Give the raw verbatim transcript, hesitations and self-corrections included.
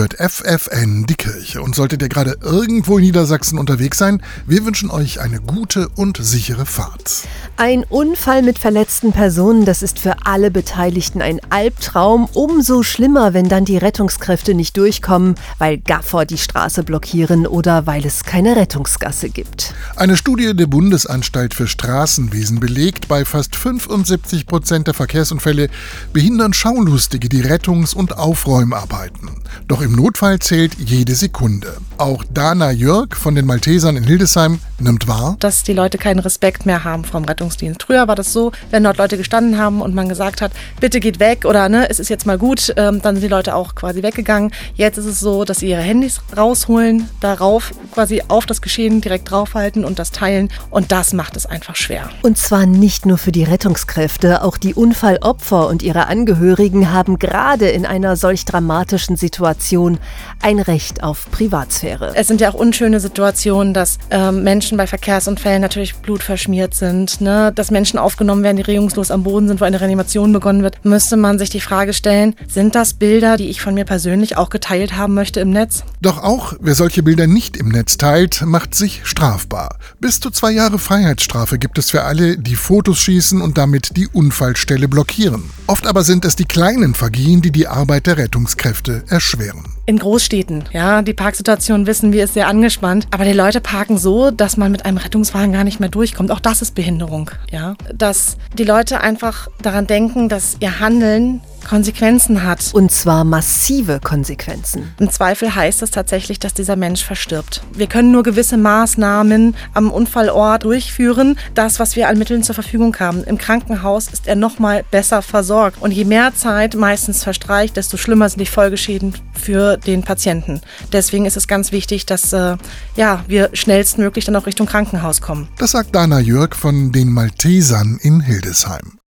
Ihr hört F F N, die Kirche. Und solltet ihr gerade irgendwo in Niedersachsen unterwegs sein, wir wünschen euch eine gute und sichere Fahrt. Ein Unfall mit verletzten Personen, das ist für alle Beteiligten ein Albtraum. Umso schlimmer, wenn dann die Rettungskräfte nicht durchkommen, weil Gaffer die Straße blockieren oder weil es keine Rettungsgasse gibt. Eine Studie der Bundesanstalt für Straßenwesen belegt, bei fast fünfundsiebzig Prozent der Verkehrsunfälle behindern Schaulustige die Rettungs- und Aufräumarbeiten. Doch im Notfall zählt jede Sekunde. Auch Dana Jörg von den Maltesern in Hildesheim nimmt wahr, dass die Leute keinen Respekt mehr haben vom Rettungsdienst. Früher war das so, wenn dort Leute gestanden haben und man gesagt hat, bitte geht weg oder ne, es ist jetzt mal gut, ähm, dann sind die Leute auch quasi weggegangen. Jetzt ist es so, dass sie ihre Handys rausholen, darauf quasi auf das Geschehen direkt draufhalten und das teilen und das macht es einfach schwer. Und zwar nicht nur für die Rettungskräfte, auch die Unfallopfer und ihre Angehörigen haben gerade in einer solch dramatischen Situation ein Recht auf Privatsphäre. Es sind ja auch unschöne Situationen, dass ähm, Menschen bei Verkehrsunfällen natürlich blutverschmiert sind, ne? Dass Menschen aufgenommen werden, die regungslos am Boden sind, wo eine Reanimation begonnen wird. Müsste man sich die Frage stellen, sind das Bilder, die ich von mir persönlich auch geteilt haben möchte im Netz? Doch auch wer solche Bilder nicht im Netz teilt, macht sich strafbar. Bis zu zwei Jahre Freiheitsstrafe gibt es für alle, die Fotos schießen und damit die Unfallstelle blockieren. Oft aber sind es die kleinen Vergehen, die die Arbeit der Rettungskräfte erschweren. In Großstädten, ja, die Parksituation wissen wir, ist sehr angespannt, aber die Leute parken so, dass man mit einem Rettungswagen gar nicht mehr durchkommt. Auch das ist Behinderung, ja. Dass die Leute einfach daran denken, dass ihr Handeln Konsequenzen hat. Und zwar massive Konsequenzen. Im Zweifel heißt es tatsächlich, dass dieser Mensch verstirbt. Wir können nur gewisse Maßnahmen am Unfallort durchführen, das, was wir an Mitteln zur Verfügung haben. Im Krankenhaus ist er noch mal besser versorgt. Und je mehr Zeit meistens verstreicht, desto schlimmer sind die Folgeschäden für den Patienten. Deswegen ist es ganz wichtig, dass äh, ja, wir schnellstmöglich dann auch Richtung Krankenhaus kommen. Das sagt Dana Jörg von den Maltesern in Hildesheim.